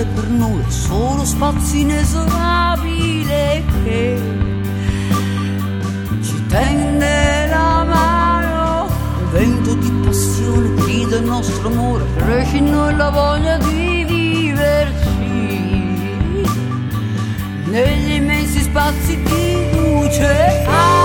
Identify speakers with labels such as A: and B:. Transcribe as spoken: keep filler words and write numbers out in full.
A: per noi solo spazi inesorabili che ci tende la mano. Un vento di passione grida il nostro amore, cresce in noi la voglia di viverci negli immensi spazi di luce.